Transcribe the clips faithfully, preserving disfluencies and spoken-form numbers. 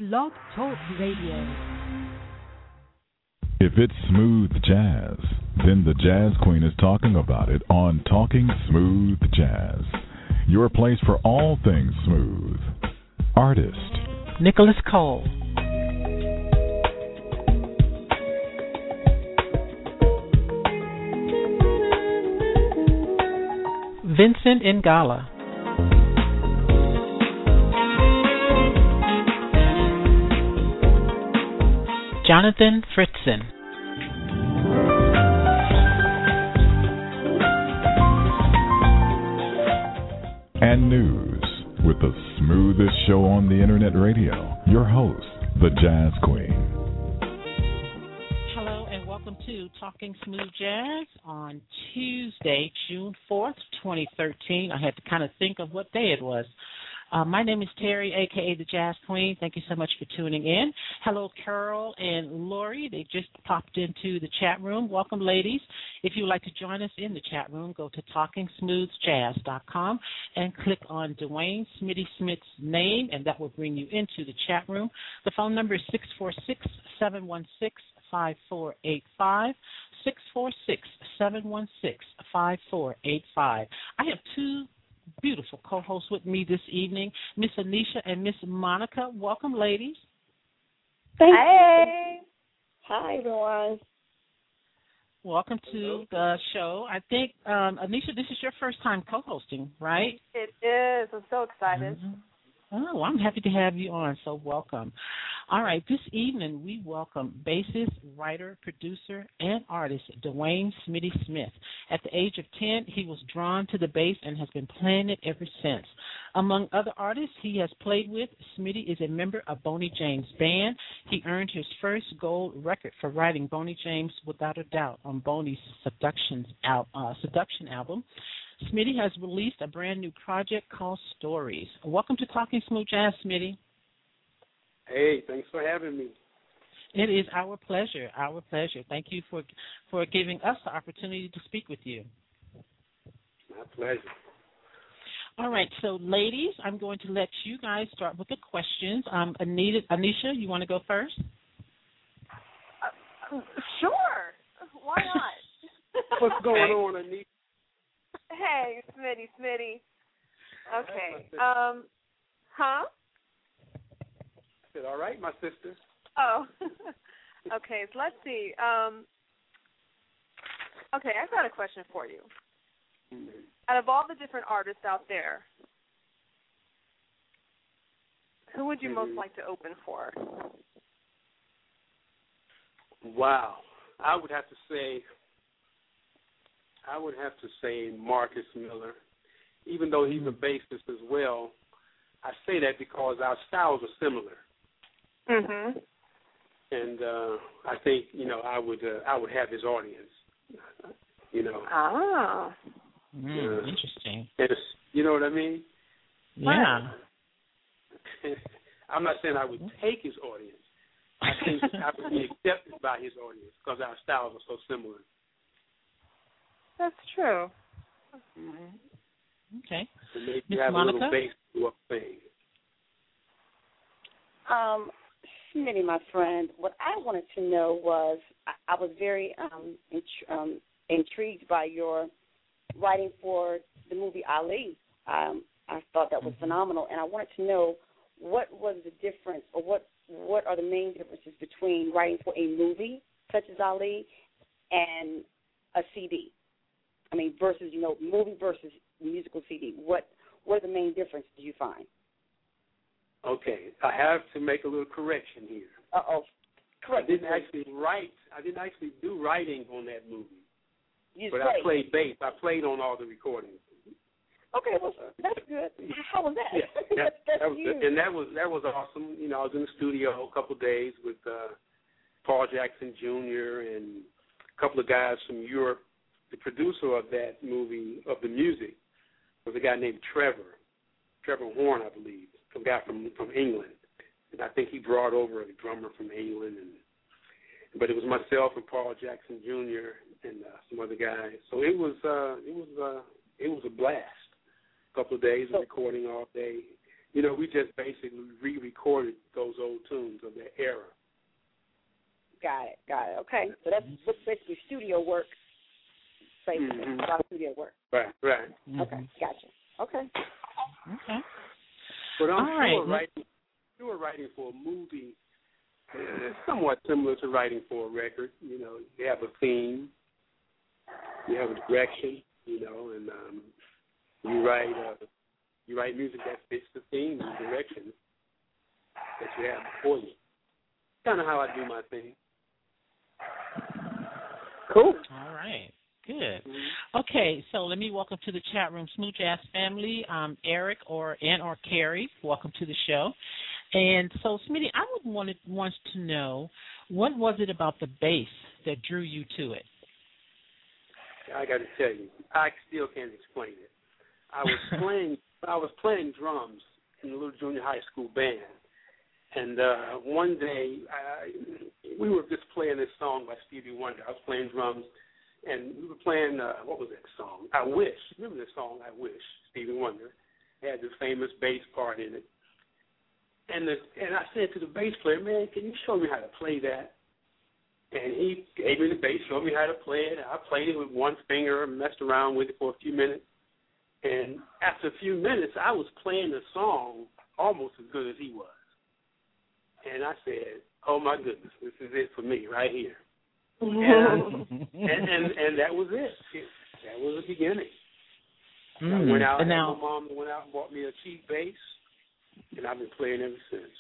Blog Talk Radio. If it's smooth jazz, then the Jazz Queen is talking about it on Talking Smooth Jazz. Your place for all things smooth. Artist Nicholas Cole. Vincent Ingala. Jonathan Fritzen. And news with the smoothest show on the internet radio. Your host, the Jazz Queen. Hello and welcome to Talking Smooth Jazz on Tuesday, June fourth, twenty thirteen. I had to kind of think of what day it was. Uh, my name is Terry, a k a. the Jazz Queen. Thank you so much for tuning in. Hello, Carol and Lori. They just popped into the chat room. Welcome, ladies. If you would like to join us in the chat room, go to talking smooth jazz dot com and click on Dwayne Smitty Smith's name, and that will bring you into the chat room. The phone number is six four six, seven one six, five four eight five, six four six, seven one six, five four eight five. I have two beautiful co-hosts with me this evening, Miss Anisha and Miss Monica. Welcome, ladies. Thank Hey. you. Hi, everyone. Welcome to the show. I think, um, Anisha, this is your first time co-hosting, right? It is. I'm so excited. Mm-hmm. Oh, I'm happy to have you on, so welcome. All right, this evening we welcome bassist, writer, producer, and artist Dwayne Smitty Smith. At the age of ten, he was drawn to the bass and has been playing it ever since. Among other artists he has played with, Smitty is a member of Boney James Band. He earned his first gold record for writing Boney James Without a Doubt on Boney's Seductions al- uh, Seduction album. Smitty has released a brand new project called Stories. Welcome to Talking Smooth Jazz, Smitty. Hey, thanks for having me. It is our pleasure, our pleasure. Thank you for for giving us the opportunity to speak with you. My pleasure. All right, so ladies, I'm going to let you guys start with the questions. Um, Anita, Anisha, you want to go first? Uh, sure. Why not? What's going on, Anita? Hey, Smitty, Smitty. Okay. Um, huh? I said, all right, my sister. Oh. Okay, so let's see. Um, okay, I've got a question for you. Mm-hmm. Out of all the different artists out there, who would you mm-hmm. most like to open for? Wow. I would have to say, I would have to say Marcus Miller. Even though he's a bassist as well, I say that because our styles are similar. Mm-hmm. And uh, I think, you know, I would uh, I would have his audience, you know. Ah. Mm, uh, interesting. It's, you know what I mean? Yeah. I'm not saying I would take his audience. I think I would be accepted by his audience because our styles are so similar. That's true. Mm-hmm. Okay. So maybe Miss have Monica? a little bass to up thing. Um, Smitty, my friend, what I wanted to know was I, I was very um, int- um, intrigued by your writing for the movie Ali. Um, I thought that was mm-hmm. phenomenal, and I wanted to know what was the difference, or what what are the main differences between writing for a movie such as Ali and a C D? I mean, versus, you know, movie versus musical C D. What what are the main differences do you find? Okay, I have to make a little correction here. Uh-oh. Correct. I didn't actually write, I didn't actually do writing on that movie. You but played. I played bass. I played on all the recordings. Okay, well, that's good. How was that? Yeah, that, that's that was huge. good. And that was that was awesome. You know, I was in the studio a couple of days with uh, Paul Jackson Junior and a couple of guys from Europe. The producer of that movie, of the music, was a guy named Trevor, Trevor Horn, I believe, a guy from from England. And I think he brought over a drummer from England. And but it was myself and Paul Jackson Junior and uh, some other guys. So it was uh, it was uh, it was a blast. A couple of days of recording all day. You know, we just basically re-recorded those old tunes. era. Got it, got it. Okay, so that's basically studio work. Basically, mm-hmm. a lot of studio work. Right, right. Mm-hmm. Okay, gotcha. Okay. Okay. But I'm All sure right. writing, sure writing for a movie is somewhat similar to writing for a record. You know, you have a theme, you have a direction, you know, and um, you write uh, you write music that fits the theme and the direction that you have before you. Kind of how I do my thing. Cool. All right. Good. Okay, so let me welcome to the chat room Smooth Jazz family, um, Eric or and or Carrie. Welcome to the show. And so, Smitty, I would want to, want to know, what was it about the bass that drew you to it? I got to tell you, I still can't explain it. I was playing I was playing drums in a little junior high school band. And uh, one day, I, we were just playing this song by Stevie Wonder. I was playing drums, and we were playing, uh, what was that song? I Wish. Remember the song, I Wish, Stevie Wonder? It had this famous bass part in it. And the, and I said to the bass player, man, can you show me how to play that? And he gave me the bass, showed me how to play it. I played it with one finger, messed around with it for a few minutes. And after a few minutes, I was playing the song almost as good as he was. And I said, oh, my goodness, this is it for me right here. And, I, and, and and that was it. it. That was the beginning. Mm. I went out, and now, my mom went out and bought me a cheap bass, and I've been playing ever since.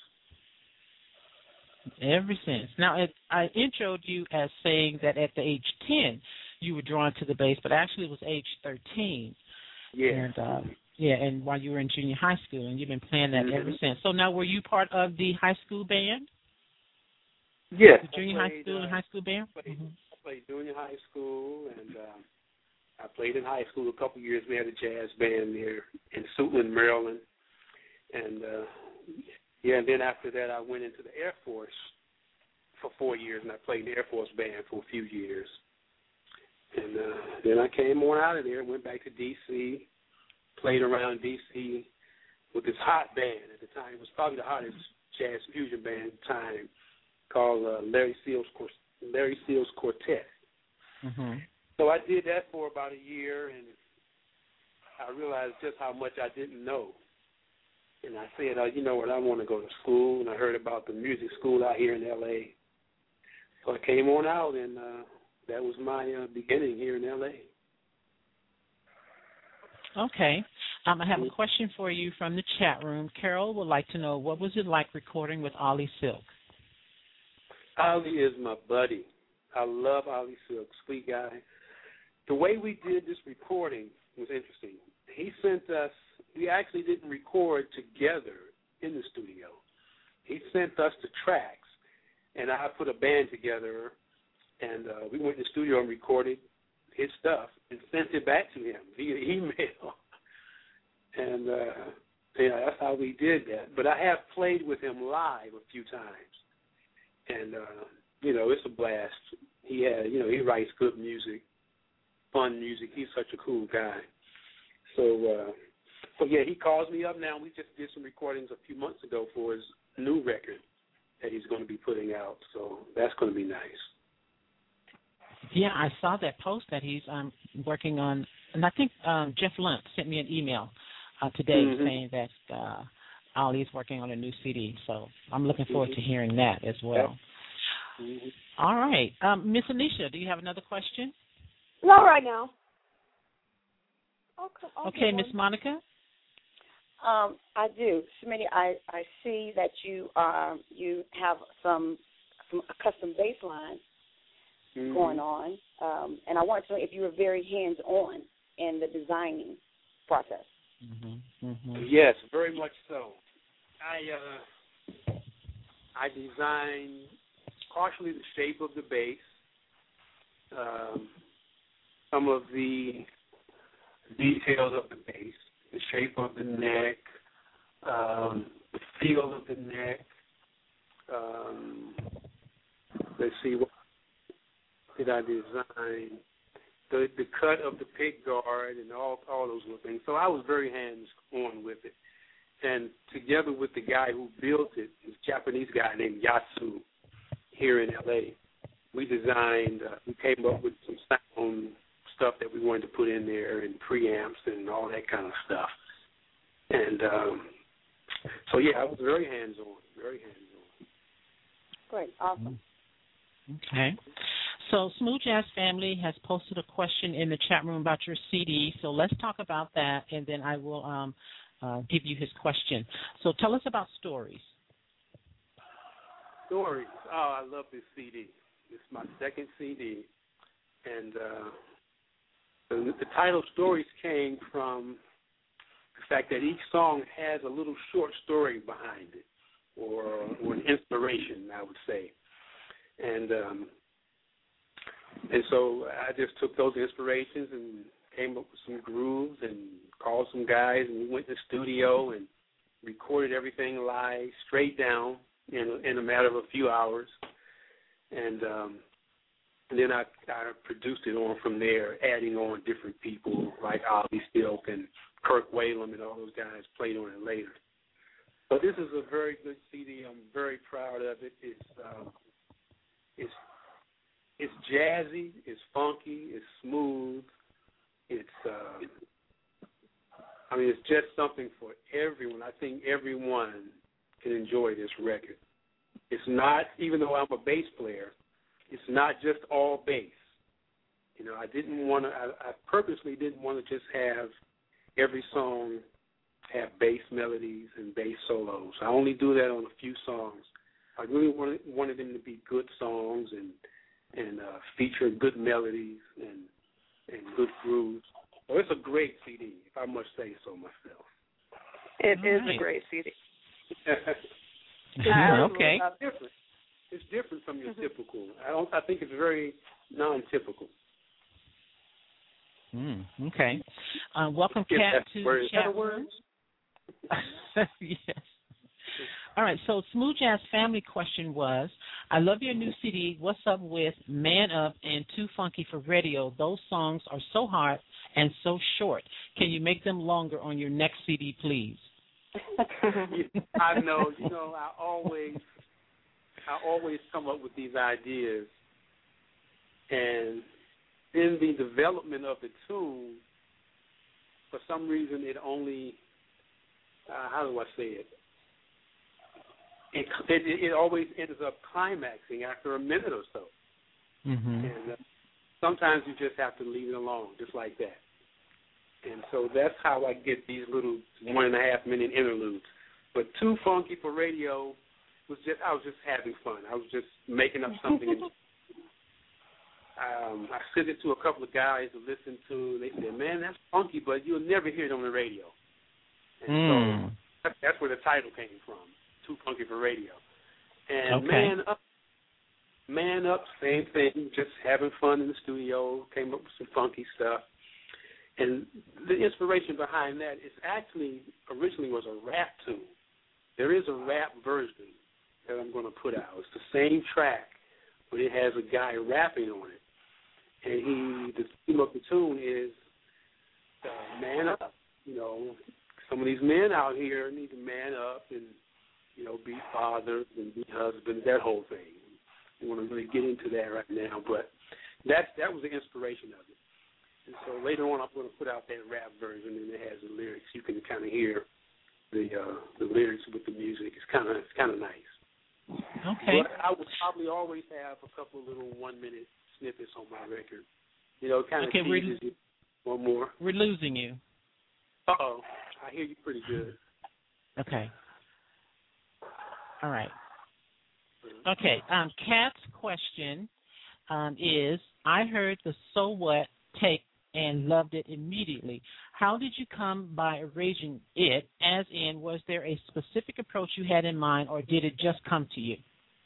Ever since. Now, it, I introed you as saying that at the age ten you were drawn to the bass, but actually it was age thirteen. Yeah. And, uh, yeah, and while you were in junior high school, and you've been playing that mm-hmm. ever since. So now, were you part of the high school band? Yes. The junior played, high school uh, and high school band? I played, mm-hmm. I played junior high school, and um, I played in high school a couple of years. We had a jazz band there in Suitland, Maryland. And, uh, yeah, and then after that, I went into the Air Force for four years, and I played in the Air Force band for a few years. And uh, then I came on out of there and went back to D C, played around D C with this hot band at the time. It was probably the hottest jazz fusion band at the time, called uh, Larry Seals Larry Seals Quartet. Mm-hmm. So I did that for about a year, and I realized just how much I didn't know. And I said, oh, you know what, I want to go to school, and I heard about the music school out here in L A. So I came on out, and uh, that was my uh, beginning here in L A. Okay. Um, I have a question for you from the chat room. Carol would like to know, what was it like recording with Ollie Silk? Ollie is my buddy. I love Ollie Silk, sweet guy. The way we did this recording was interesting. He sent us, we actually didn't record together in the studio. He sent us the tracks, and I put a band together, and uh, we went to the studio and recorded his stuff and sent it back to him via email. And, uh, yeah, that's how we did that. But I have played with him live a few times. And, uh, you know, it's a blast. He had, you know, he writes good music, fun music. He's such a cool guy. So, uh, so yeah, he calls me up now. We just did some recordings a few months ago for his new record that he's going to be putting out. So that's going to be nice. Yeah, I saw that post that he's um, working on, and I think um, Jeff Lunt sent me an email uh, today mm-hmm. saying that uh, Ollie's working on a new C D. So I'm looking forward mm-hmm. to hearing that as well. Mm-hmm. All right. Um, Miss Anisha, do you have another question? Not right now. Okay, okay Miss Monica? Um, I do. Smitty, I, I see that you um, you have some, some a custom bass line mm-hmm. going on, um, and I wanted to know if you were very hands-on in the designing process. Mm-hmm. Mm-hmm. Yes, very much so. I uh, I design partially the shape of the bass, um, some of the details of the bass, the shape of the neck, um, the feel of the neck. Um, let's see, what did I design? The the cut of the pick guard and all all those little things. So I was very hands-on with it. and together with the guy who built it, this Japanese guy named Yasu, here in L A, we designed, uh, we came up with some sound stuff that we wanted to put in there, and preamps and all that kind of stuff. And um, so, yeah, I was very hands-on, very hands-on. Great, awesome. Okay. So Smooth Jazz Family has posted a question in the chat room about your C D, so let's talk about that, and then I will um, uh, give you his question. So tell us about Stories. Stories. Oh, I love this C D. It's my second C D, and uh, the, the title Stories came from the fact that each song has a little short story behind it, or, or an inspiration, I would say. And um, and so I just took those inspirations and came up with some grooves and called some guys, and we went to the studio and recorded everything live, straight down, in a, in a matter of a few hours. And, um, and then I, I produced it on from there, adding on different people like Ollie Silk and Kirk Whalum, and all those guys played on it later. But this is a very good C D. I'm very proud of it. It's uh, it's it's jazzy, it's funky, it's smooth. It's uh, I mean, it's just something for everyone. I think everyone can enjoy this record. It's not, even though I'm a bass player, it's not just all bass. You know, I didn't want to, I, I purposely didn't want to just have every song have bass melodies and bass solos. I only do that on a few songs. I really wanted, wanted them to be good songs and and uh, feature good melodies and and good grooves. So it's a great C D, if I must say so myself. It All is right. a great C D. Yeah, okay. It's different. It's different from your typical. I don't. I think it's very non-typical. Mm, okay. Uh, welcome, If Kat, that's to word. the Is that a chat word? room. Yes. All right, so Smooth Jazz Family question was, I love your new C D, What's Up With, Man Up, and Too Funky for Radio. Those songs are so hard and so short. Can you make them longer on your next C D, please? I know. You know, I always, I always come up with these ideas, and in the development of the tune, for some reason, it only, uh, how do I say it? It, it it always ends up climaxing after a minute or so. Mm-hmm. And uh, sometimes you just have to leave it alone, just like that. And so that's how I get these little one and a half minute interludes. But Too Funky for Radio was just, I was just having fun. I was just making up something. And, um, I sent it to a couple of guys to listen to. They said, man, that's funky, but you'll never hear it on the radio. And Mm. so that, that's where the title came from, Too Funky for Radio. And Okay. Man Up, Man Up, same thing, just having fun in the studio, came up with some funky stuff. And the inspiration behind that is actually originally was a rap tune. There is a rap version that I'm going to put out. It's the same track, but it has a guy rapping on it. And he, the theme of the tune is uh, man up. You know, some of these men out here need to man up and, you know, be fathers and be husbands, that whole thing. I don't want to really get into that right now, but that's, that was the inspiration of it. And so later on, I'm going to put out that rap version, and it has the lyrics. You can kind of hear the uh, the lyrics with the music. It's kind of it's kind of nice. Okay. But I would probably always have a couple of little one minute snippets on my record. You know, kind of Okay, teases you. One more. We're losing you. Uh oh, I hear you pretty good. Okay. All right. Okay. Um, Kat's question um, is, I heard the So What take and loved it immediately. How did you come by arranging it? As in, was there a specific approach you had in mind, or did it just come to you?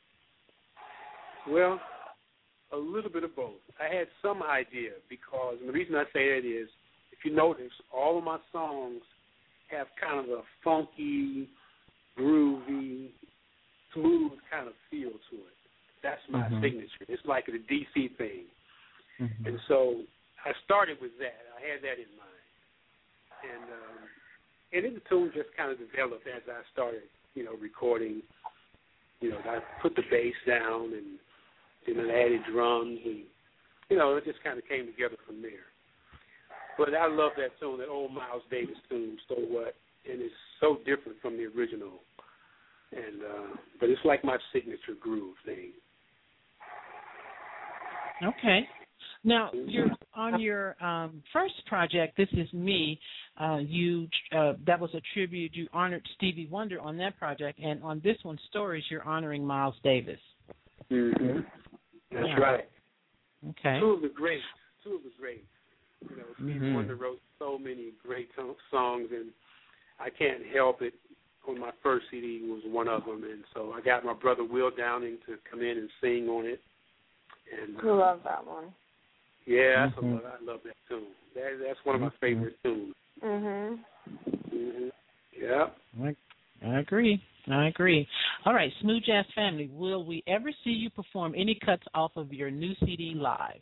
Well, a little bit of both. I had some idea because, and the reason I say that is, if you notice, all of my songs have kind of a funky, groovy, smooth kind of feel to it. That's my mm-hmm. signature. It's like a D C thing. Mm-hmm. And so I started with that. I had that in mind. And um, and then the tune just kind of developed as I started, you know, recording. You know, I put the bass down and then I added drums, and you know, it just kind of came together from there. But I love that tune, that old Miles Davis tune, So What, and it's so different from the original. And uh, but it's like my signature groove thing. Okay. Now, you're on your um, first project, This Is Me, uh, you uh, that was a tribute. You honored Stevie Wonder on that project, and on this one, Stories, you're honoring Miles Davis. Mm-hmm. That's yeah. right. Okay. Two of the greats. Two of the greats. You know, Stevie mm-hmm. Wonder wrote so many great to- songs, and I can't help it. On my first C D was one of them, and so I got my brother Will Downing to come in and sing on it. And I love that one. Yeah, mm-hmm. that's a, I love that tune. That, that's one of my favorite tunes. Mhm. Mhm. Yeah. I, I agree. I agree. All right, Smooth Jazz family, will we ever see you perform any cuts off of your new C D live?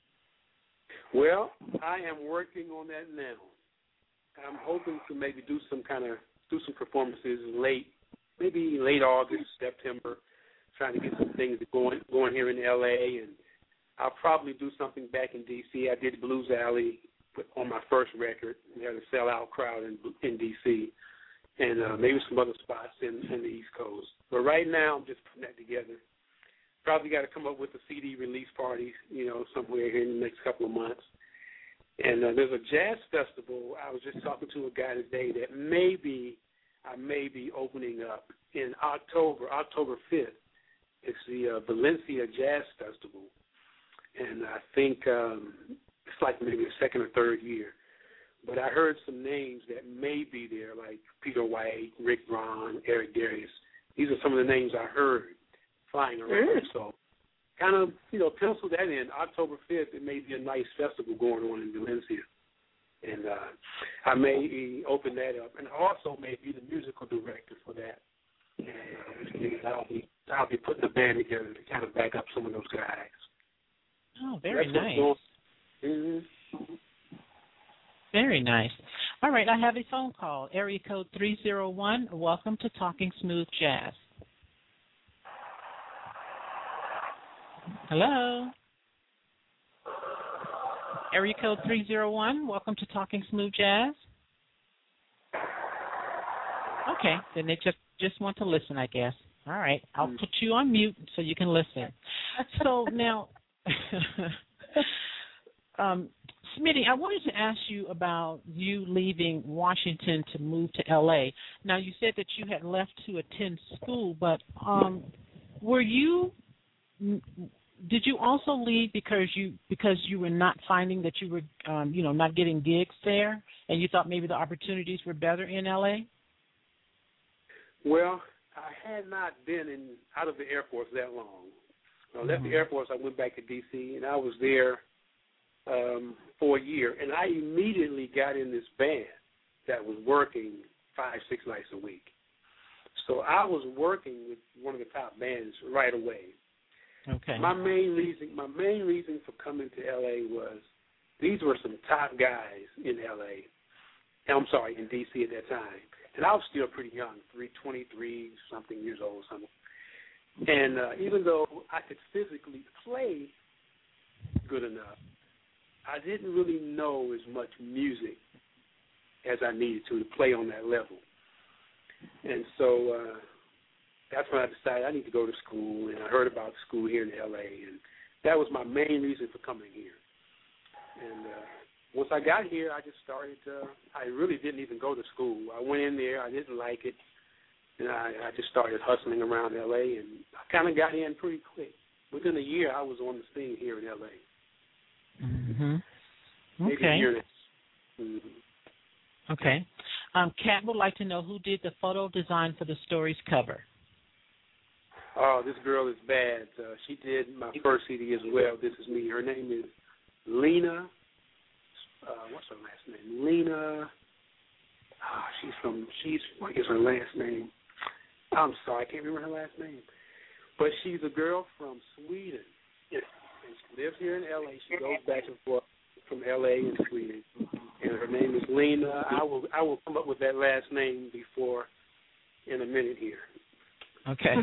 Well, I am working on that now. I'm hoping to maybe do some kind of do some performances late, maybe late August, September, trying to get some things going going here in L A, and I'll probably do something back in D C. I did Blues Alley on my first record. We had a sellout crowd in in D C, and uh, maybe some other spots in, in the East Coast. But right now, I'm just putting that together. Probably got to come up with a C D release party, you know, somewhere here in the next couple of months. And uh, there's a jazz festival. I was just talking to a guy today that maybe I may be opening up in October, October fifth. It's the uh, Valencia Jazz Festival. And I think um, it's like maybe the second or third year. But I heard some names that may be there, like Peter White, Rick Braun, Eric Darius. These are some of the names I heard flying around. Mm. So kind of, you know, pencil that in. October fifth, it may be a nice festival going on in Valencia. And uh, I may open that up. And also may be the musical director for that. And uh, I'll, be, I'll be putting a band together to kind of back up some of those guys. Oh, very That's nice. Mm-hmm. Very nice. All right, I have a phone call. Area code three zero one. Welcome to Talking Smooth Jazz. Hello. Area code three zero one. Welcome to Talking Smooth Jazz. Okay, then they just, just want to listen, I guess. All right, I'll put you on mute so you can listen. So now, um, Smitty, I wanted to ask you about you leaving Washington to move to L A. Now, you said that you had left to attend school, but um, were you? Did you also leave because you because you were not finding that you were, um, you know, not getting gigs there, and you thought maybe the opportunities were better in L A? Well, I had not been in out of the Air Force that long. When I left mm-hmm. the Air Force, I went back to D C, and I was there um, for a year. And I immediately got in this band that was working five, six nights a week. So I was working with one of the top bands right away. Okay. My main reason, my main reason for coming to L A was these were some top guys in L A. I'm sorry, in D C at that time. And I was still pretty young, three, twenty-three something years old, something. And uh, even though I could physically play good enough, I didn't really know as much music as I needed to to play on that level. And so uh, that's when I decided I need to go to school, and I heard about school here in L A, and that was my main reason for coming here. And uh, once I got here, I just started, uh, I really didn't even go to school. I went in there, I didn't like it, and I, I just started hustling around L A, and I kind of got in pretty quick. Within a year, I was on the scene here in L A. Mm-hmm. Maybe Okay. a year and a mm-hmm. Okay. Um, Kat would like to know who did the photo design for the Stories cover. Oh, this girl is bad. Uh, she did my first C D as well. This is me. Her name is Lena. Uh, what's her last name? Lena. Oh, she's from. She's. What is her last name? I'm sorry, I can't remember her last name. But she's a girl from Sweden, and she lives here in L A. She goes back and forth from L A and Sweden, and and her name is Lena. I will I will come up with that last name before in a minute here. Okay.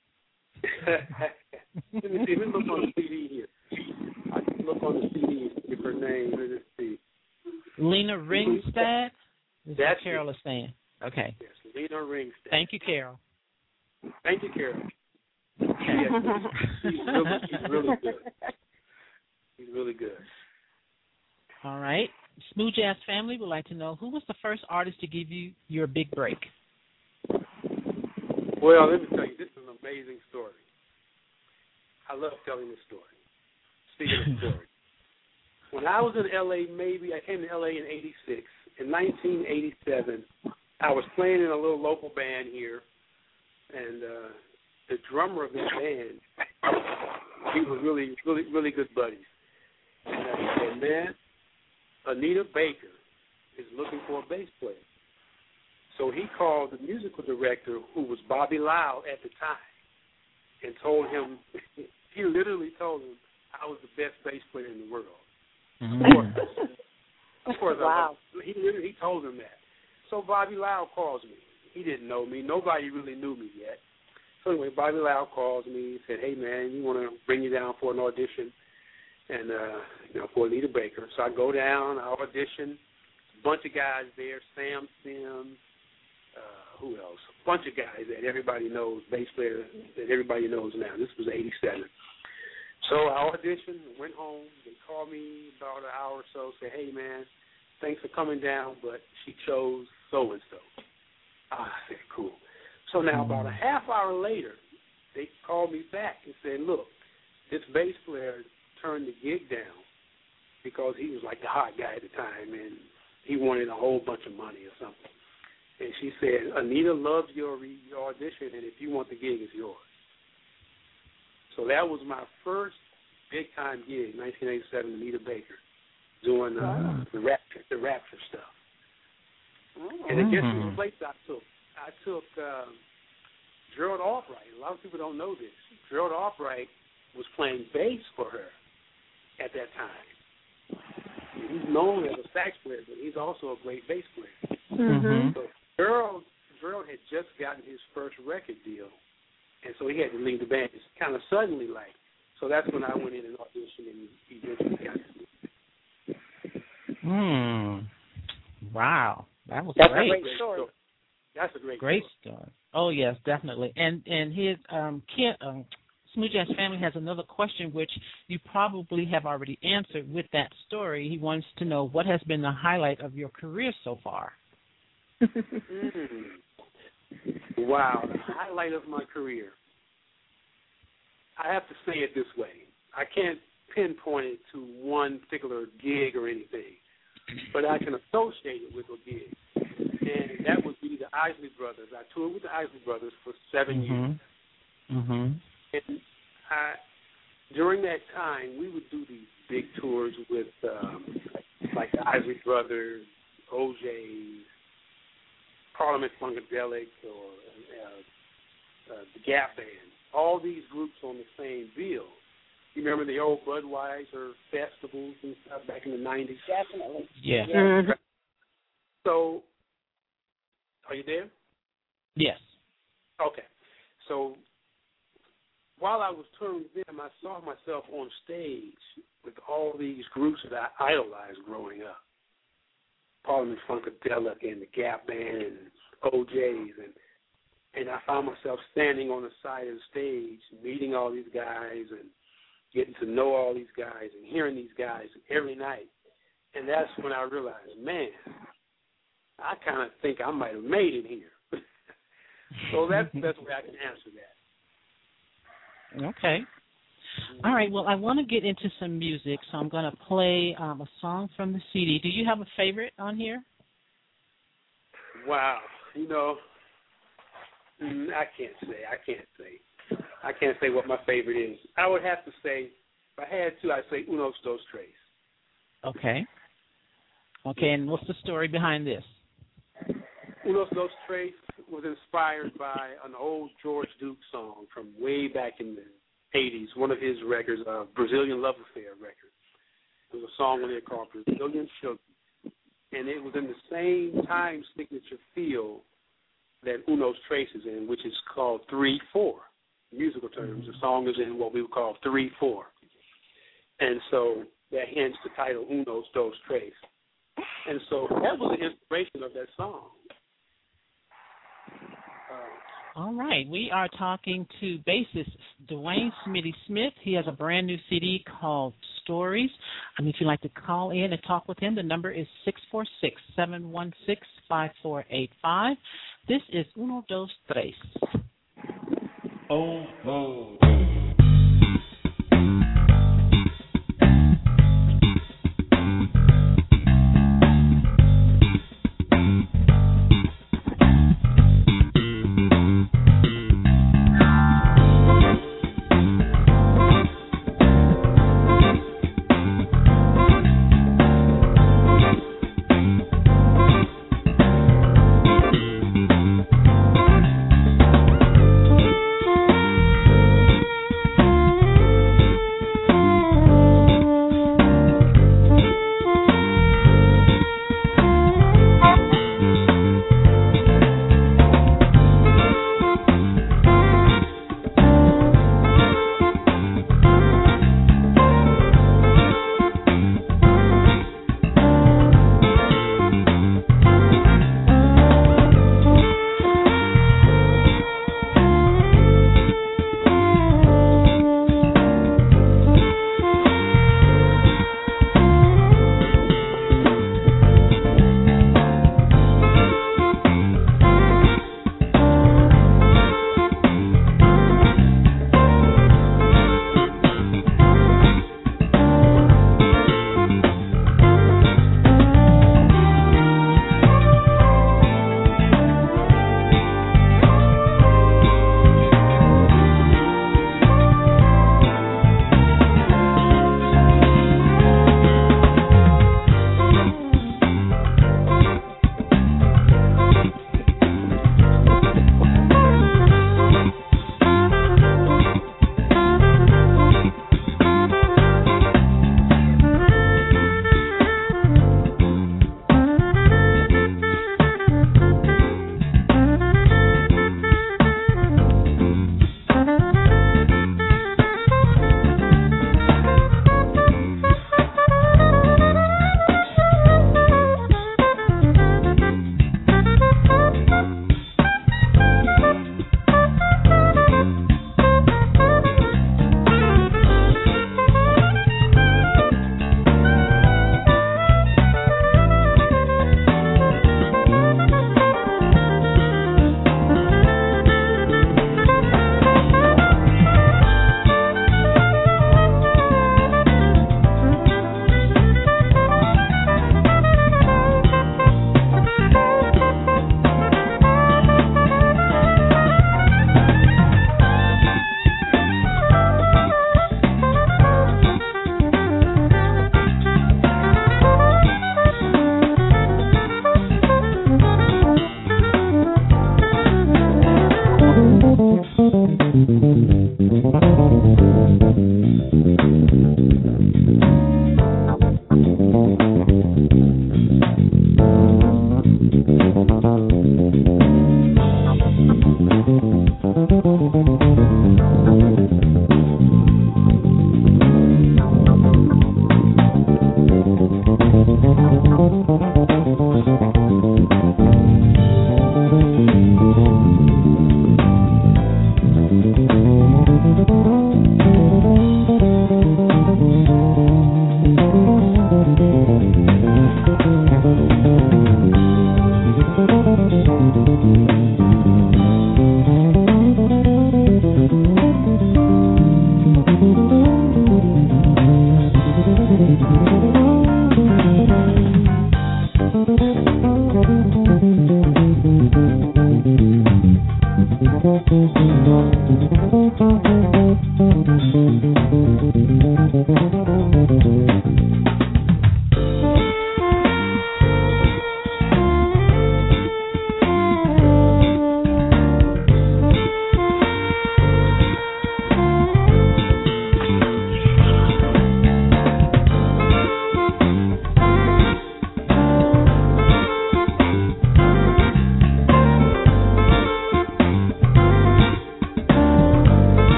Let me see. Let me look on the C D here. I can look on the C D and give her name. Let me see. Lena Ringstad? Is That's what Carol is saying. Okay. Yes, Lena Ringstad. Thank you, Carol. Thank you, Carol. Okay. Yes, she's, really, she's really good. She's really good. All right. Smooth Jazz family would like to know, who was the first artist to give you your big break? Well, let me tell you, this is an amazing story. I love telling this story. Speaking of stories. When I was in L A, maybe, I came to L A in eighty-six. In nineteen eighty-seven, I was playing in a little local band here, and uh, the drummer of that band, he was really, really, really good buddies. And I said, man, Anita Baker is looking for a bass player. So he called the musical director, who was Bobby Lau at the time, and told him, he literally told him I was the best bass player in the world. Mm-hmm. Of course, of course wow. I, he literally he told him that. So Bobby Lau calls me. He didn't know me. Nobody really knew me yet. So anyway, Bobby Lau calls me and said, hey, man, we want to bring you down for an audition and, uh, you know, for Anita Baker. So I go down, I audition. A bunch of guys there, Sam Sims, uh, who else? A bunch of guys that everybody knows, bass player that everybody knows now. This was eighty-seven. So I auditioned, went home. They called me about an hour or so, said, hey, man, thanks for coming down, but she chose so-and-so. Ah, I said, cool. So now about a half hour later, they called me back and said, look, this bass player turned the gig down because he was like the hot guy at the time, and he wanted a whole bunch of money or something. And she said, Anita loves your, your audition, and if you want the gig, it's yours. So that was my first big-time gig, nineteen eighty-seven, Anita Baker, doing uh, wow. the Rapture, the Rapture stuff. Oh. And then guess whose place I took? I took uh, Gerald Albright. A lot of people don't know this. Gerald Albright was playing bass for her at that time. He's known as a sax player, but he's also a great bass player. Mm-hmm. So Gerald, Gerald had just gotten his first record deal, and so he had to leave the band. It's kind of suddenly, like. So that's when I went in and auditioned, and he eventually got to me. Hmm. Wow, that was That's great. a great story. That's a great, great story. story. Oh yes, definitely. And and his um, kid, um, Smooth Jazz family has another question, which you probably have already answered with that story. He wants to know, what has been the highlight of your career so far? mm. Wow, the highlight of my career. I have to say it this way. I can't pinpoint it to one particular gig or anything, but I can associate it with a gig. And that would be the Isley Brothers. I toured with the Isley Brothers for seven mm-hmm. years. Mm-hmm. And I, during that time, we would do these big tours with um, like the Isley Brothers, O J's, Parliament Funkadelic, or uh, uh, the Gap Band. All these groups on the same bill. You remember the old Budweiser festivals and stuff back in the nineties? Definitely. Yeah. yeah. Mm-hmm. So, are you there? Yes. Okay. So, while I was touring with them, I saw myself on stage with all these groups that I idolized growing up. Parliament Funkadelic and the Gap Band and O J's, and and I found myself standing on the side of the stage, meeting all these guys and getting to know all these guys and hearing these guys every night. And that's when I realized, man, I kind of think I might have made it here. So that's the best way I can answer that. Okay. All right. Well, I want to get into some music, so I'm going to play um, a song from the C D. Do you have a favorite on here? Wow. You know, I can't say. I can't say. I can't say what my favorite is. I would have to say, if I had to, I'd say Unos Dos Tres. Okay. Okay, and what's the story behind this? Unos Dos Tres was inspired by an old George Duke song from way back in the eighties, one of his records, a uh, Brazilian Love Affair record. It was a song on there called Brazilian Sugar. and it was in the same time signature field that Uno's Tres is in, which is called three four. Musical terms, the song is in what we would call three four. And so that hence the title Uno's Dos Tres. And so that was the inspiration of that song. Uh, All right. We are talking to bassist Dwayne Smitty Smith. He has a brand new C D called Stories. I mean, if you'd like to call in and talk with him, the number is six four six, seven one six, five four eight five. This is Uno Dos Tres. Oh, oh.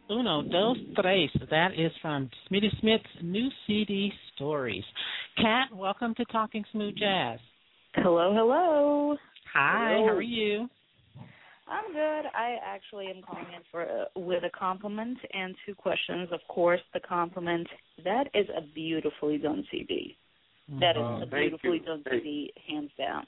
Uno, dos, tres. That is from Smitty Smith's new C D, Stories. Kat, welcome to Talking Smooth Jazz. Hello, hello. Hi, Hello. how are you? I'm good. I actually am calling in for uh, with a compliment and two questions. Of course, the compliment, that is a beautifully done C D. That is Oh, a thank beautifully you. done Thank C D, hands down.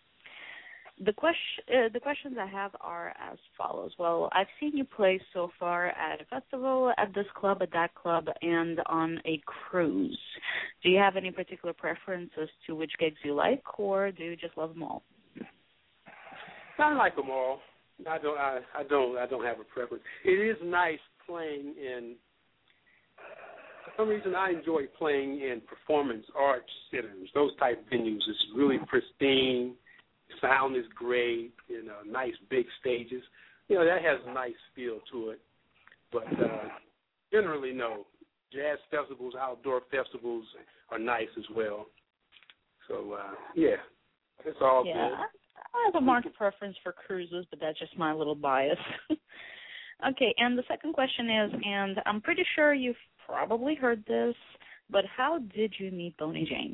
The question, uh, the questions I have are as follows. Well, I've seen you play so far at a festival, at this club, at that club, and on a cruise. Do you have any particular preferences to which gigs you like, or do you just love them all? I like them all. I don't. I, I don't. I don't have a preference. It is nice playing in. For some reason, I enjoy playing in performance arts centers. Those type of venues. It's really pristine. Sound is great. You know, nice big stages. You know, that has a nice feel to it. But uh, generally, no. Jazz festivals, outdoor festivals are nice as well. So uh, yeah, it's all yeah. good. I have a marked preference for cruises, but that's just my little bias. Okay, and the second question is, and I'm pretty sure you've probably heard this, but how did you meet Boney James?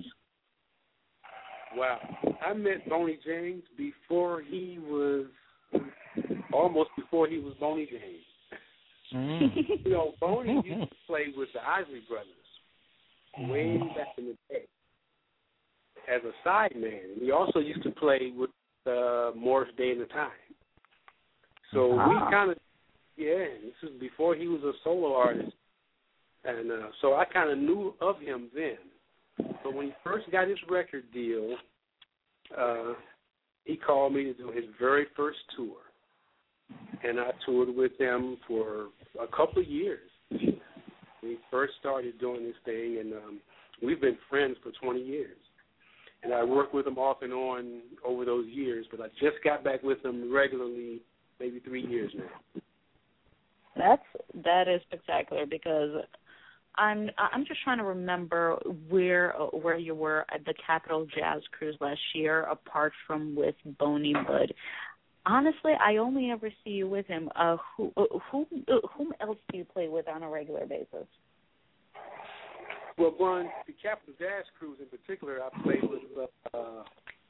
Wow. I met Boney James before he was, almost before he was Boney James. Mm. You know, Boney used to play with the Isley Brothers way back in the day as a sideman. He also used to play with uh, Morris Day and the Time. So Ah. we kind of, yeah, this is before he was a solo artist. And uh, so I kind of knew of him then. But when he first got his record deal, uh, he called me to do his very first tour. And I toured with him for a couple of years. We first started doing this thing, and um, we've been friends for twenty years. And I worked with him off and on over those years, but I just got back with him regularly maybe three years now. That's that is spectacular because I'm I'm just trying to remember where where you were at the Capital Jazz Cruise last year, apart from with Boney. But honestly, I only ever see you with him. Uh, who who whom else do you play with on a regular basis? Well, on the Capital Jazz Cruise in particular, I played with uh,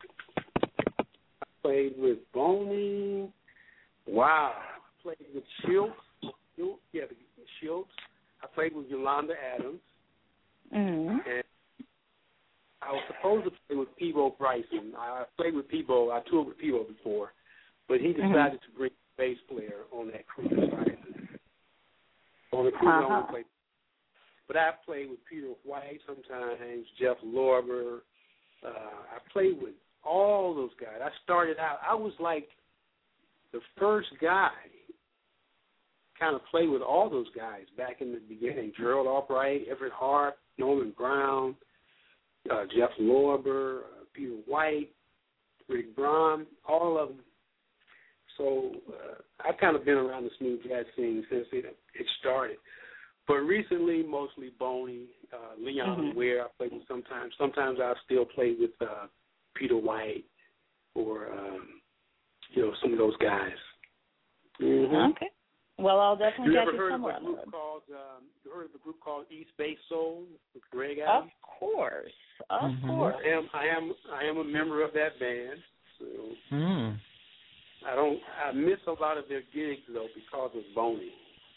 I played with Boney. Wow, I played with Schultz. Yeah, the Schultz. I played with Yolanda Adams. Mm-hmm. And I was supposed to play with Peebo Bryson. I played with Peebo. I toured with Peebo before, but he decided mm-hmm. to bring a bass player on that cruise. Right? On the cruise, uh-huh. I only played. But I played with Peter White sometimes, Jeff Lorber. Uh, I played with all those guys. I started out, I was like the first guy kind of played with all those guys back in the beginning. Gerald Albright, Everett Hart, Norman Brown, uh, Jeff Lorber, uh, Peter White, Rick Brahm, all of them. So uh, I've kind of been around the smooth jazz scene since it, it started. But recently, mostly Boney, uh, Leon mm-hmm. Ware I play with sometimes. Sometimes I still play with uh, Peter White or, um, you know, some of those guys. Mm-hmm. Okay. Well, I'll definitely you get you heard somewhere of a on the group road. called, um, you heard of a group called East Bay Soul with Greg Adams? Of course. Of mm-hmm. course. I am, I am I am a member of that band. So mm. I don't I miss a lot of their gigs though because of Boney.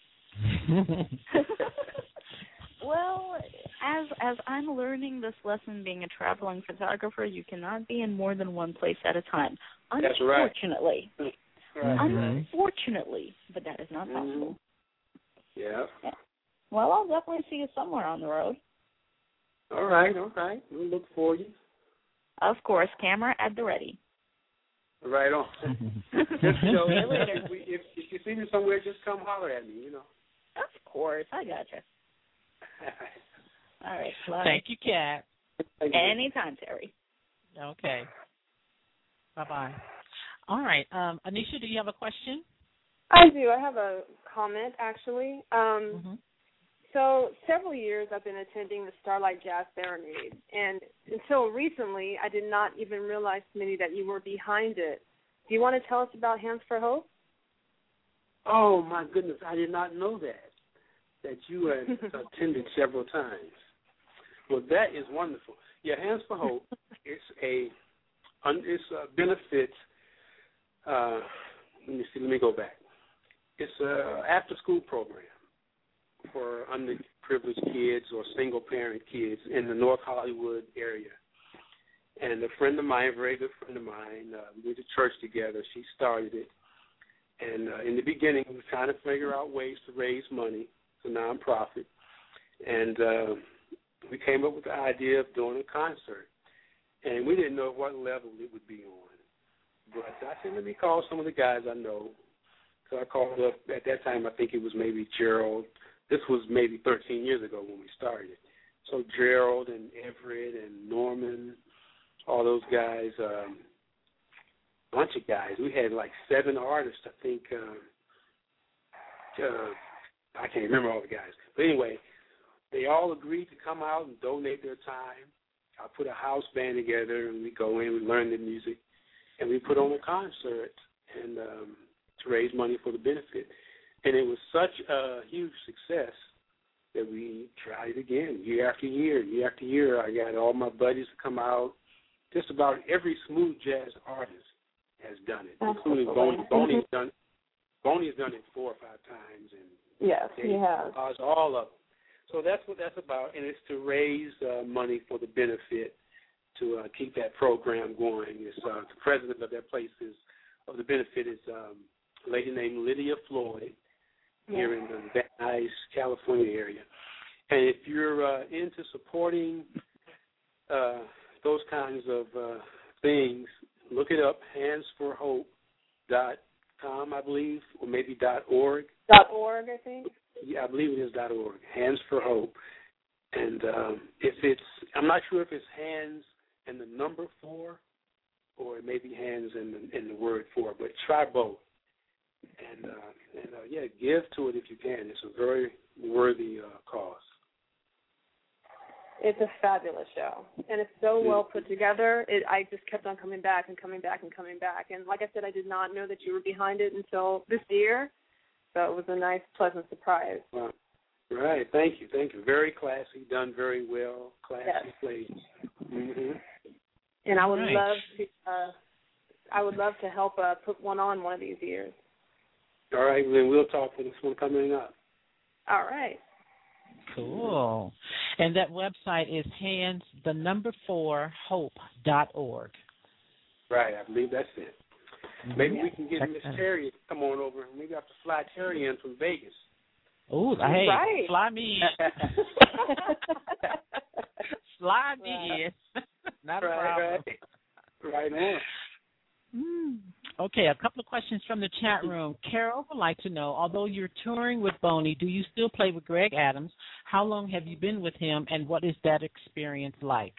Well, as as I'm learning this lesson being a traveling photographer, you cannot be in more than one place at a time. That's right. Unfortunately. Right. Unfortunately, but that is not possible. Mm-hmm. Yeah. yeah. Well, I'll definitely see you somewhere on the road. All right, all right. We'll look for you. Of course, camera at the ready. Right on. Just, you know, later. If, we, if, if you see me somewhere, just come holler at me, you know. Of course, I gotcha. All right. Bye. Thank you, Kat. Anytime, Terry. Okay. Bye-bye. All right. Um, Anisha, do you have a question? I do. I have a comment, actually. Um, mm-hmm. So several years I've been attending the Starlight Jazz Serenade, and until recently I did not even realize, Smitty, that you were behind it. Do you want to tell us about Hands for Hope? Oh, my goodness. I did not know that. that you have attended several times. Well, that is wonderful. Yeah, Hands for Hope. It's a it's a benefit. Uh, let me see. Let me go back. It's a after school program for underprivileged kids or single parent kids in the North Hollywood area. And a friend of mine, a very good friend of mine, uh, we went to church together. She started it. And uh, in the beginning, we were trying to figure out ways to raise money. It's a nonprofit. And uh, we came up with the idea of doing a concert. And we didn't know what level it would be on. But I said, let me call some of the guys I know. So I called up, at that time, I think it was maybe Gerald. This was maybe thirteen years ago when we started. So Gerald and Everett and Norman, all those guys, um, bunch of guys. We had like seven artists, I think. Uh, uh, I can't remember all the guys. But anyway, they all agreed to come out and donate their time. I put a house band together, and we go in, we learn the music, and we put on a concert and um, to raise money for the benefit. And it was such a huge success that we tried it again year after year, year after year. I got all my buddies to come out. Just about every smooth jazz artist has done it, including Boney. Boney's done. Boney's done it four or five times, and yes, he has. All of them. So that's what that's about, and it's to raise uh, money for the benefit to uh, keep that program going. It's, uh, the president of that place is of the benefit is um, a lady named Lydia Floyd here in the Van Nuys, California area. And if you're uh, into supporting uh, those kinds of uh, things, look it up, hands for hope dot com, I believe, or maybe .org. .org, I think. Yeah, I believe it is .org, Hands for Hope. And um, if it's, I'm not sure if it's hands and the number four, or it may be hands and the, and the word for, but try both. And, uh, and uh, yeah, give to it if you can. It's a very worthy uh, cause. It's a fabulous show, and it's so well put together. It, I just kept on coming back and coming back and coming back. And like I said, I did not know that you were behind it until this year, so it was a nice, pleasant surprise. Wow. Right. Thank you. Thank you. Very classy, done very well, classy yes. played. Mm-hmm. And I would Nice. love to. Uh, I would love to help uh, put one on one of these years. All right. Then we'll talk for this one coming up. All right. Cool. And that website is hands, the number four, hope dot org. Right, I believe that's it. Maybe Yeah. we can get Miss Terry to come on over. Maybe I have to fly Terry in from Vegas. Oh, hey, right. fly me in. Fly me in. Not a right, problem. Right, right on. Mm. Okay, a couple of questions from the chat room. Carol would like to know, although you're touring with Boney, do you still play with Greg Adams? How long have you been with him, and what is that experience like?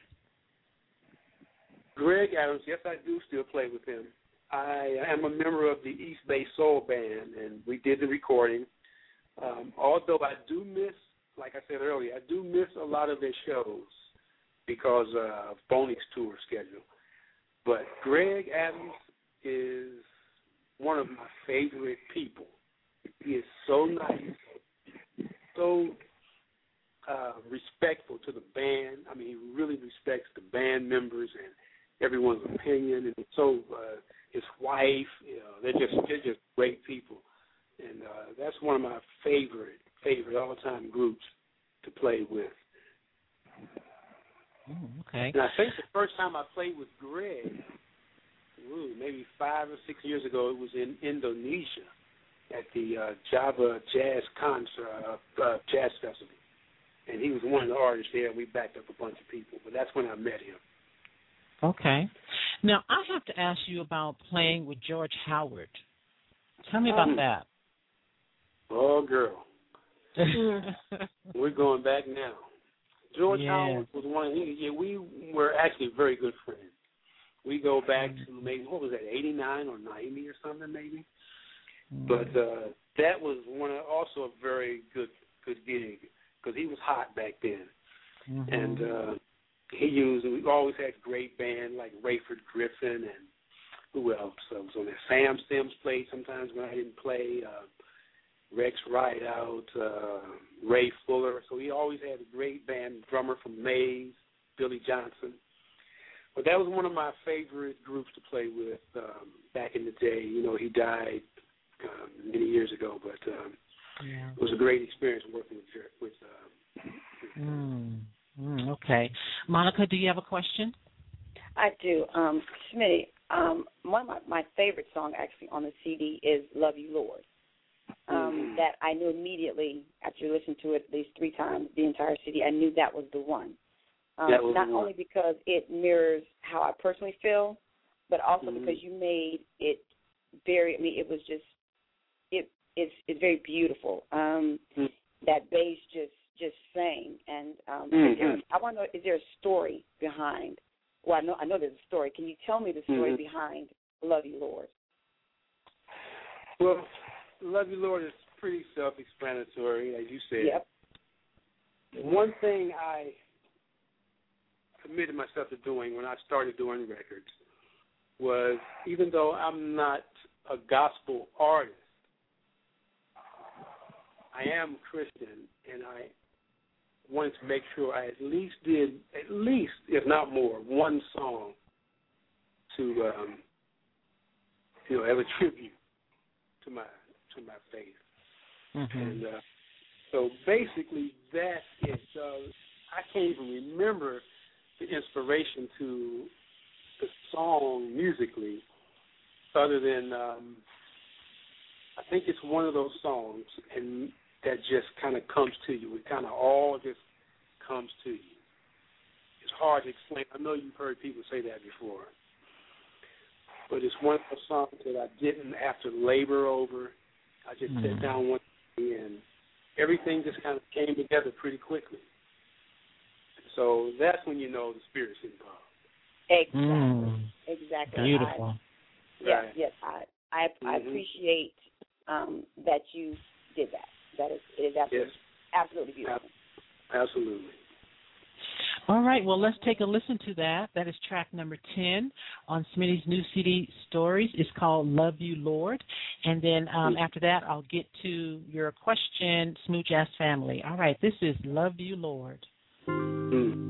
Greg Adams, yes, I do still play with him. I am a member of the East Bay Soul Band, and we did the recording. Um, although I do miss, like I said earlier, I do miss a lot of their shows because uh, of Boney's tour schedule. But Greg Adams is one of my favorite people. He is so nice, so uh, respectful to the band. I mean, he really respects the band members and everyone's opinion. And so uh, his wife, you know, they're just they're just great people. And uh, that's one of my favorite favorite all time groups to play with. Oh, okay. And I think the first time I played with Greg, ooh, maybe five or six years ago, it was in Indonesia at the uh, Java Jazz Concert, uh, uh, Jazz Festival. And he was one of the artists there, and we backed up a bunch of people. But that's when I met him. Okay. Now, I have to ask you about playing with George Howard. Tell me about Um, that. Oh, girl. We're going back now. George Yeah. Howard was one of the, yeah, we were actually very good friends. We go back to maybe, what was that, eighty-nine or ninety or something maybe? Mm. But uh, that was one of, also a very good good gig because he was hot back then. Mm-hmm. And uh, he used, we always had a great band like Rayford Griffin and who else was on there? Sam Sims played sometimes when I didn't play. Uh, Rex Rideout, uh, Ray Fuller. So he always had a great band, drummer from Maze, Billy Johnson. But that was one of my favorite groups to play with um, back in the day. You know, he died um, many years ago, but um, yeah. It was a great experience working with Jer- with. Uh, mm. Mm, okay, Monica, do you have a question? I do. Um, Smitty, um, one of my, my favorite songs actually on the C D is "Love You, Lord." Um, mm-hmm. That I knew immediately after listening to it at least three times, the entire C D. I knew that was the one. Um, not only because it mirrors how I personally feel, but also mm-hmm. because you made it very. I mean, it was just it. It's it's very beautiful. Um, mm-hmm. That bass just just sang, and um, mm-hmm. is there, I want to know: is there a story behind? Well, I know I know there's a story. Can you tell me the story mm-hmm. behind "Love You, Lord"? Well, "Love You, Lord" is pretty self-explanatory, as you said. Yep. One thing I committed myself to doing when I started doing records was, even though I'm not a gospel artist, I am Christian, and I wanted to make sure I at least did, at least, if not more, one song to, um, you know, as a tribute to my to my faith. Mm-hmm. And uh, so basically that's it. Uh, I can't even remember the inspiration to the song musically, other than um, I think it's one of those songs, and that just kind of comes to you. It kind of all just comes to you. It's hard to explain. I know you've heard people say that before, but it's one of those songs that I didn't have to labor over. I just mm-hmm. sat down one day and everything just kind of came together pretty quickly. So that's when you know the Spirit's involved. Exactly. Mm. Exactly. Beautiful. I, yes, right. yes. I I, mm-hmm. I appreciate um, that you did that. That is, it is absolutely, yes. absolutely beautiful. Absolutely. All right, well, let's take a listen to that. That is track number ten on Smitty's new C D, Stories. It's called Love You, Lord. And then um, after that, I'll get to your question, Smooth Jazz Family. All right, this is Love You, Lord. Mm.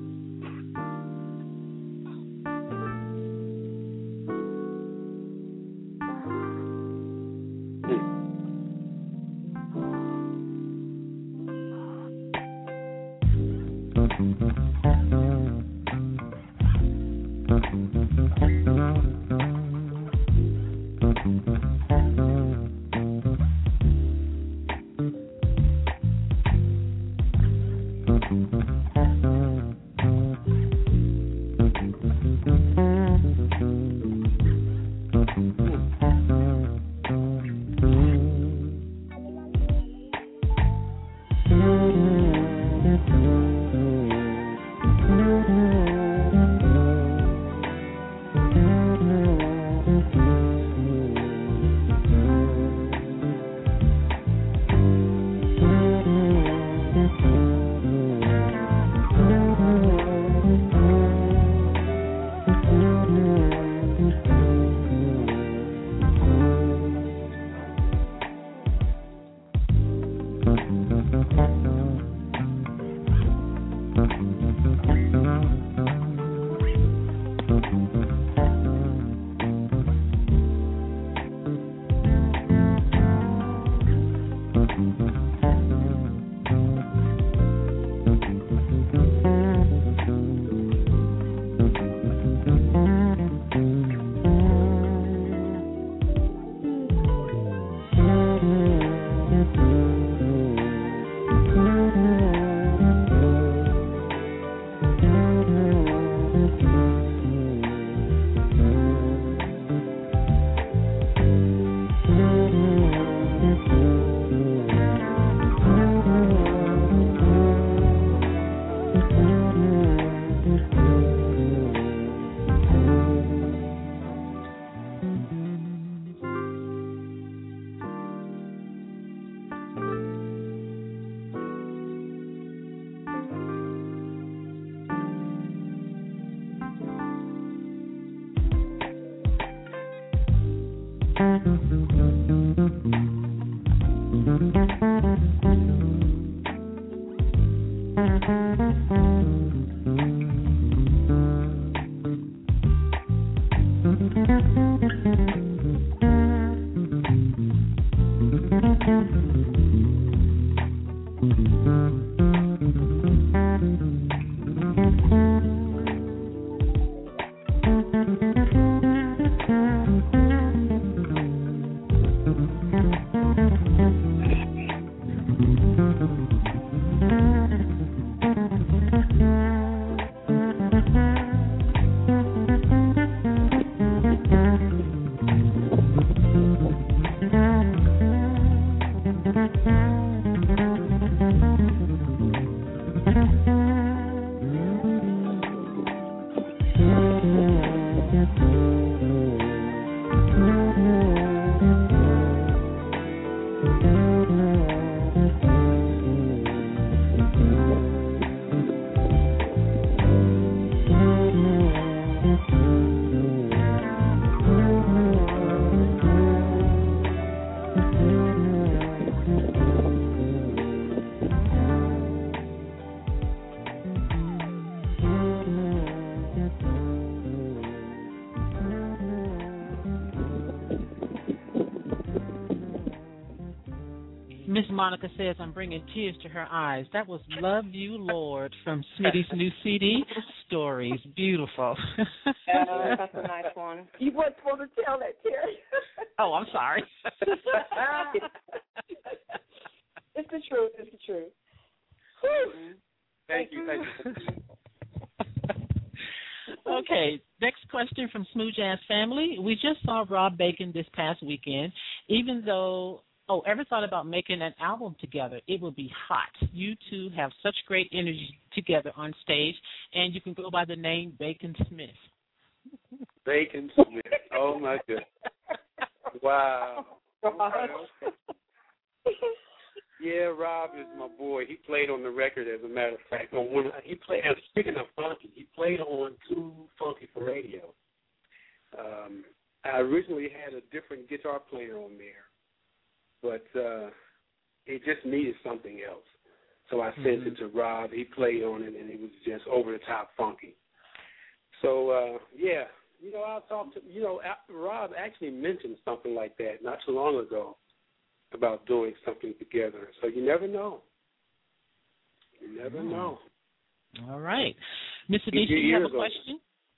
Thank you. Miss Monica says, I'm bringing tears to her eyes. That was Love You, Lord from Smitty's new C D, Stories. Beautiful. Yeah, that's a nice one. You weren't supposed to tell that, Terry. Oh, I'm sorry. It's the truth. It's the truth. Thank you. Thank you. Okay, next question from Smooth Jazz Family. We just saw Rob Bacon this past weekend. Even though, oh, ever thought about making an album together? It would be hot. You two have such great energy together on stage, and you can go by the name Bacon Smith. Bacon Smith. Oh, my goodness. Wow. Okay, okay. Yeah, Rob is my boy. He played on the record, as a matter of fact. On one, he played. Speaking of funky, he played on Too Funky for Radio. Um, I originally had a different guitar player on there, but uh, it just needed something else. So I sent mm-hmm. it to Rob. He played on it, and it was just over the top funky. So uh, yeah, you know, I'll talk to you know. Rob actually mentioned something like that not too long ago, about doing something together. So you never know. You never mm. know. All right. Miss Adisha, do you have a question?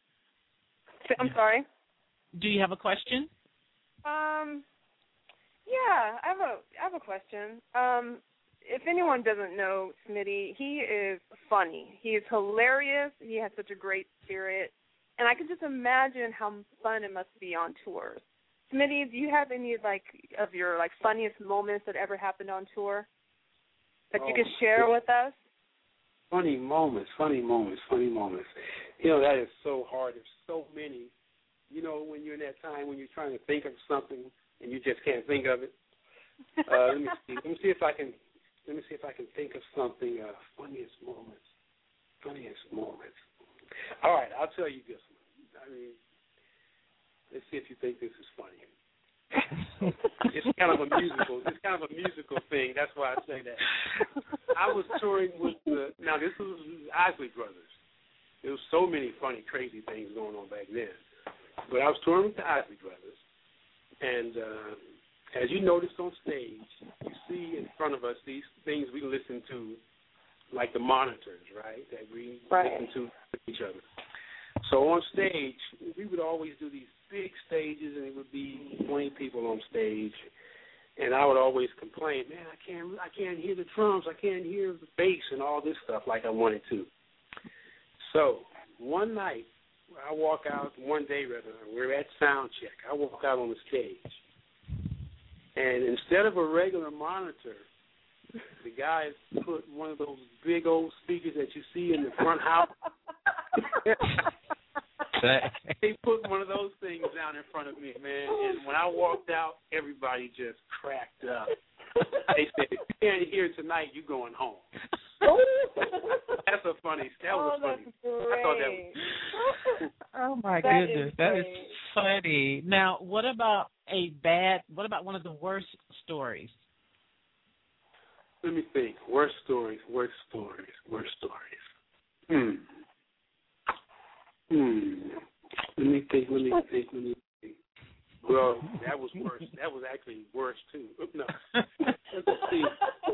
I'm sorry? Do you have a question? Um, yeah, I have a, I have a question. Um, if anyone doesn't know Smitty, he is funny. He is hilarious. He has such a great spirit. And I can just imagine how fun it must be on tours. Smitty, do you have any like of your like funniest moments that ever happened on tour that oh, you can share with us? Funny moments, funny moments, funny moments. You know, that is so hard. There's so many. You know, when you're in that time when you're trying to think of something and you just can't think of it. Uh, let me see. Let me see if I can. Let me see if I can think of something. Uh, funniest moments. Funniest moments. All right, I'll tell you this one. I mean. Let's see if you think this is funny. It's kind of a musical. It's kind of a musical thing. That's why I say that. I was touring with the. Now this was Isley Brothers. There was so many funny, crazy things going on back then. But I was touring with the Isley Brothers, and uh, as you noticed on stage, you see in front of us these things we listen to, like the monitors, right? That we right. listen to with each other. So on stage, we would always do these big stages, and it would be twenty people on stage. And I would always complain, man, I can't, I can't hear the drums, I can't hear the bass, and all this stuff like I wanted to. So one night, I walk out. One day, rather, we're at sound check. I walk out on the stage, and instead of a regular monitor, the guys put one of those big old speakers that you see in the front house. They put one of those things down in front of me, man. And when I walked out, everybody just cracked up. They said, if you can't hear tonight, you're going home. That's a funny. That was oh, funny. Great. I thought that was. Oh my that goodness, is that is funny. Now, what about a bad? What about one of the worst stories? Let me think. Worst stories. Worst stories. Worst stories. Hmm. Hmm. Let me think. Let me think. Let me think. Well, that was worse. That was actually worse too. No. Let's see.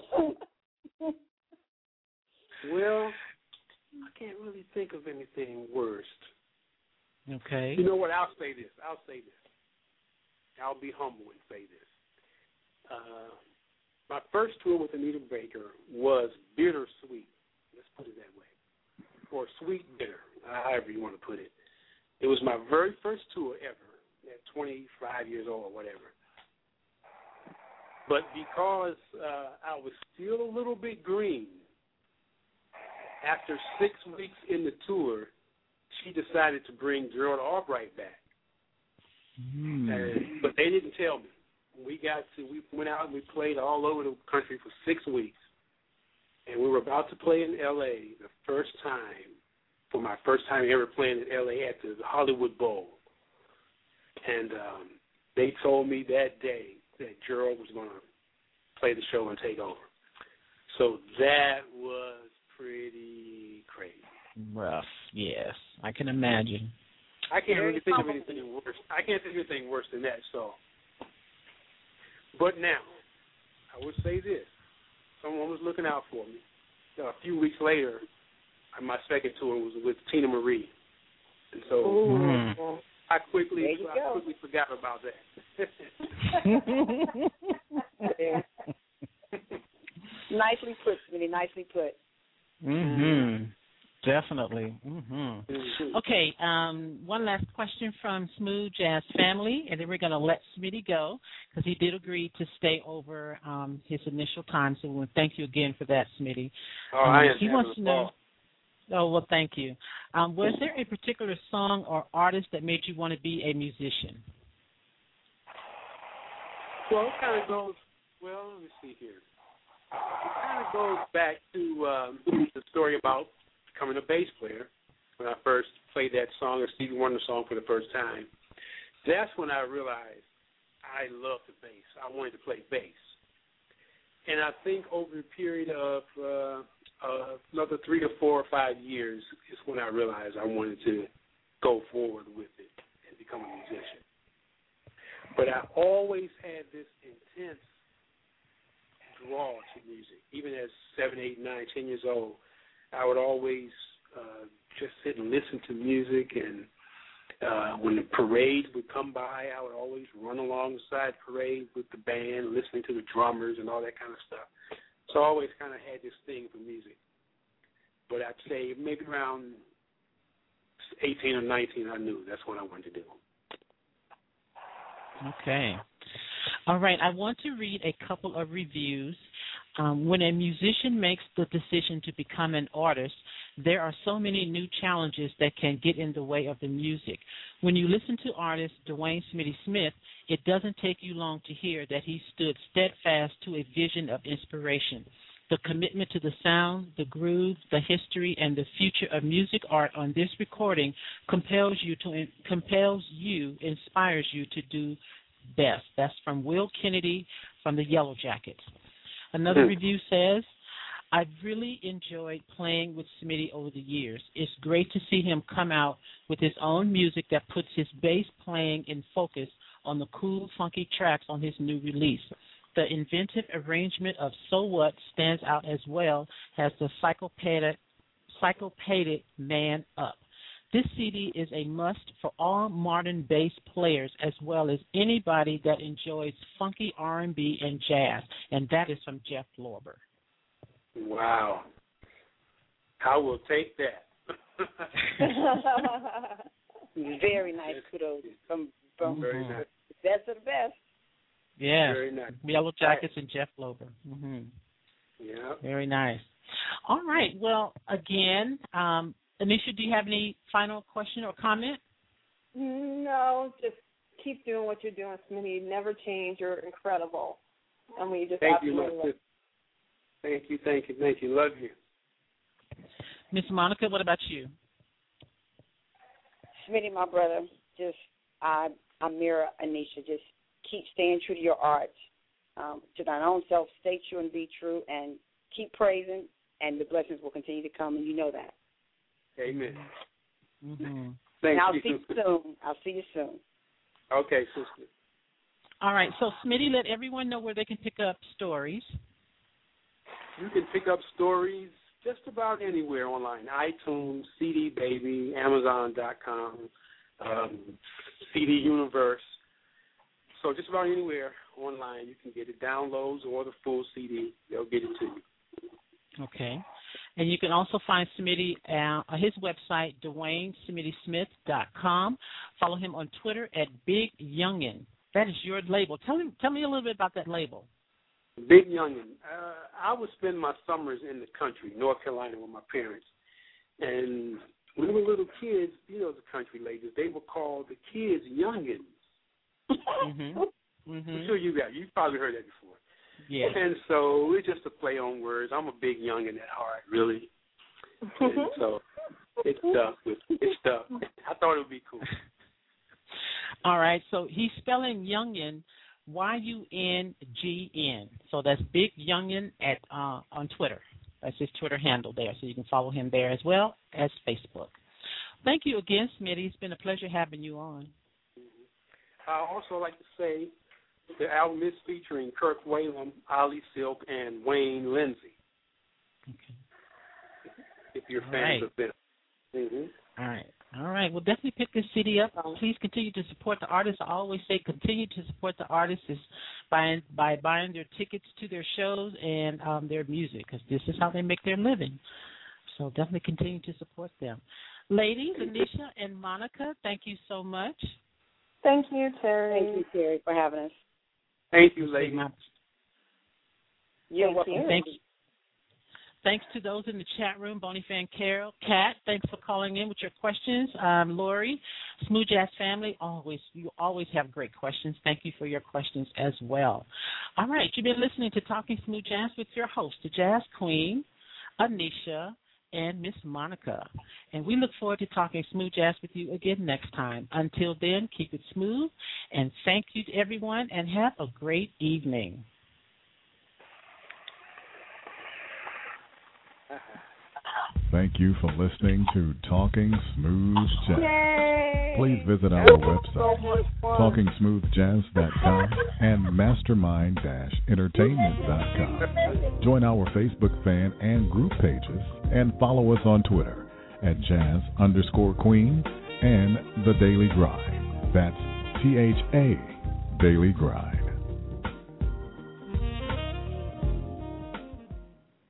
Well, I can't really think of anything worst. Okay. You know what? I'll say this. I'll say this. I'll be humble and say this. Uh, my first tour with Anita Baker was bittersweet. Let's put it that way. Or sweet bitter, however you want to put it. It was my very first tour ever at twenty-five years old or whatever. But because uh, I was still a little bit green, after six weeks in the tour, she decided to bring Gerald Albright back. Mm. And, but they didn't tell me. We got to, we went out and we played all over the country for six weeks. And we were about to play in L A the first time, for my first time ever playing in L A at the Hollywood Bowl. And um, they told me that day that Gerald was going to play the show and take over. So that was pretty crazy. Rough, yes. I can imagine. I can't really think of anything worse. I can't think of anything worse than that. So, but now, I I would say this. Someone was looking out for me. A few weeks later, my second tour was with Tina Marie. And so Ooh. I quickly I go. quickly forgot about that. Nicely put, Smitty, nicely put. Mm-hmm. Definitely. Mm-hmm. Mm-hmm. Okay, um, one last question from Smooth Jazz Family, and then we're going to let Smitty go because he did agree to stay over um, his initial time. So we want to thank you again for that, Smitty. Oh, um, I am he wants to know. ball. Oh, well, thank you. Um, was there a particular song or artist that made you want to be a musician? Well, it kind of goes, well, let me see here. It kind of goes back to um, the story about becoming a bass player. When I first played that song, a Stevie Wonder song for the first time, that's when I realized I loved the bass. I wanted to play bass. And I think over a period of uh, uh, another three to four or five years is when I realized I wanted to go forward with it and become a musician. But I always had this intense draw to music. Even as seven, eight, nine, ten years old, I would always uh, just sit and listen to music. And uh, when the parades would come by, I would always run alongside parades with the band, listening to the drummers and all that kind of stuff. So I always kind of had this thing for music. But I'd say maybe around eighteen or nineteen, I knew that's what I wanted to do. Okay. All right. I want to read a couple of reviews. Um, when a musician makes the decision to become an artist, there are so many new challenges that can get in the way of the music. When you listen to artist Dwayne Smitty Smith, it doesn't take you long to hear that he stood steadfast to a vision of inspiration. The commitment to the sound, the groove, the history, and the future of music art on this recording compels you to compels you, inspires you to do best. That's from Will Kennedy from the Yellow Jackets. Another review says, I've really enjoyed playing with Smitty over the years. It's great to see him come out with his own music that puts his bass playing in focus on the cool, funky tracks on his new release. The inventive arrangement of So What stands out as well as the psychopathic, psychopathic Man Up. This C D is a must for all modern bass players as well as anybody that enjoys funky R and B and jazz, and that is from Jeff Lorber. Wow. I will take that. Very nice. Kudos from, from Very nice. the best of the best. Yeah. Very nice. Yellow Jackets and Jeff Lorber. Mm-hmm. Yeah. Very nice. All right. Well, again, um, Anisha, do you have any final question or comment? No, just keep doing what you're doing, Smitty. Never change. You're incredible. I mean, you just thank you, absolutely love. Thank you, thank you, thank you. Love you. Miss Monica, what about you? Smitty, my brother, just I, I mirror Anisha. Just keep staying true to your art, um, to thine own self. Stay true and be true, and keep praising, and the blessings will continue to come, and you know that. Amen. Mm-hmm. Thank and I'll you. see you soon. I'll see you soon. Okay, sister. All right. So, Smitty, let everyone know where they can pick up stories. You can pick up stories just about anywhere online. iTunes, C D Baby, Amazon dot com, um, C D Universe. So just about anywhere online you can get it. Downloads or the full C D, they'll get it to you. Okay. And you can also find Smitty uh, on his website, Dwayne Smitty Smith dot com. Follow him on Twitter at Big Youngin. That is your label. Tell me, tell me a little bit about that label. Big Youngin. Uh, I would spend my summers in the country, North Carolina, with my parents. And when we were little kids, you know, the country ladies, they were called the kids Youngins. Mm-hmm. Mm-hmm. I'm sure you got, you've probably heard that before. Yeah. And so it's just a play on words. I'm a big youngin at heart, really. And so it stuck. It stuck. I thought it would be cool. All right. So he's spelling Youngin, Y U N G N. So that's Big Youngin at uh, on Twitter. That's his Twitter handle there. So you can follow him there as well as Facebook. Thank you again, Smitty. It's been a pleasure having you on. Mm-hmm. I also like to say The album is featuring Kirk Whalum, Ali Silk, and Wayne Lindsay. Okay. If you're All fans right. of them. Mm-hmm. All right. All right. Well, definitely pick this C D up. Please continue to support the artists. I always say continue to support the artists is by, by buying their tickets to their shows and um, their music, because this is how they make their living. So definitely continue to support them. Ladies, Anisha and Monica, thank you so much. Thank you, Terry. Thank you, Terry, for having us. Thank you, ladies. You're Thank welcome. you. Thank you. Thanks to those in the chat room, Bonnie Fan Carol, Kat, thanks for calling in with your questions. Um, Lori, Smooth Jazz family, always you always have great questions. Thank you for your questions as well. All right, you've been listening to Talking Smooth Jazz with your host, the Jazz Queen, Anisha, and Miss Monica. And we look forward to talking smooth jazz with you again next time. Until then, keep it smooth, and thank you to everyone, and have a great evening. Thank you for listening to Talking Smooth Jazz. Yay! Please visit our website, talking smooth jazz dot com and mastermind dash entertainment dot com. Join our Facebook fan and group pages and follow us on Twitter at jazz underscore queen and The Daily Grind. That's T H A Daily Grind.